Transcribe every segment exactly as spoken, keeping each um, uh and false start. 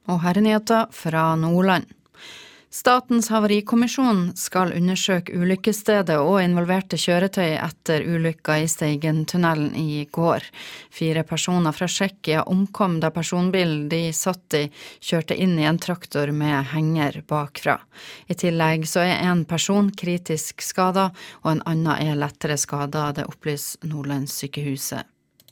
Og her er nyheter fra Nordland. Statens havarikommisjon skal undersøke ulykkesstedet og involverte kjøretøy etter ulykka i Steigentunnelen i går. Fire personer fra Tsjekkia omkom da personbilen de satt i kjørte inn i en traktor med henger bakfra. I tillegg så er en person kritisk skadet, og en annen er lettere skadet, det opplyser Nordlandssykehuset.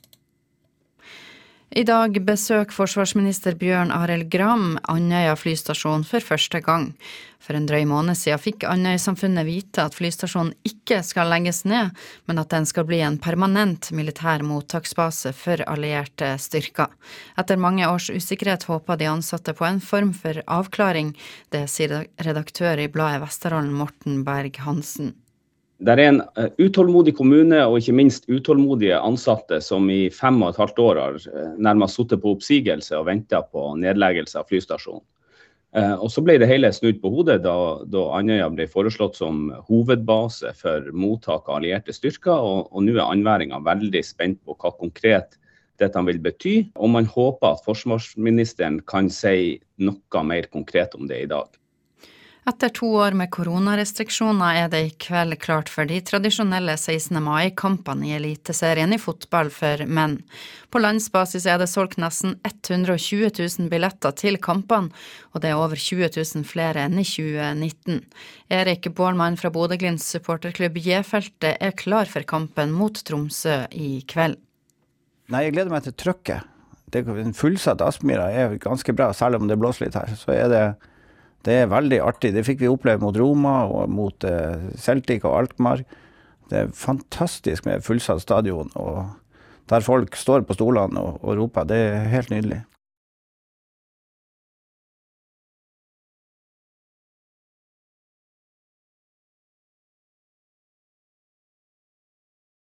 I dag besøker forsvarsminister Bjørn Arild Gram Andøya flystasjon for første gang. For en drøy måned siden fikk Andøy-samfunnet vite at flystasjonen ikke skal legges ned, men at den skal bli en permanent militær mottaksbase for allierte styrker. Etter mange års usikkerhet håper de ansatte på en form for avklaring, det sier redaktør i bladet Vesterålen Morten Berg-Hansen. Det er en utålmodig kommune og ikke minst utålmodige ansatte som i fem og et halvt år har nærmest suttet på oppsigelse og ventet på nedleggelse av flystasjonen. Og så ble det hele snudd på hodet da, da Andøya ble foreslått som hovedbase for mottak av allierte styrker, og, og nå er anværingen veldig spent på hva konkret dette vil bety, og man håper at forsvarsministeren kan si noe mer konkret om det i dag. Etter to år med koronarestriksjoner er det i kveld klart for de tradisjonelle sekstende mai-kampene i eliteserien i fotball for menn. På landsbasis er det solgt nesten hundre og tjue tusen billetter til kampene, og det er over tjue tusen flere enn i tjue nitten. Erik Bårdmann fra Bodø-Glimts supporterklubb J-feltet er klar for kampen mot Tromsø i kveld. Nei, jeg gleder meg til trøkket. Det er en fullsatt Aspmyra er ganske bra, selv om det blåser litt her. Så er det Det er veldig artig. Det fikk vi oppleve mot Roma og mot eh, Celtic og Alkmaar. Det er fantastisk med fullsatt stadion, og der folk står på stolene og, og roper. Det er helt nydelig.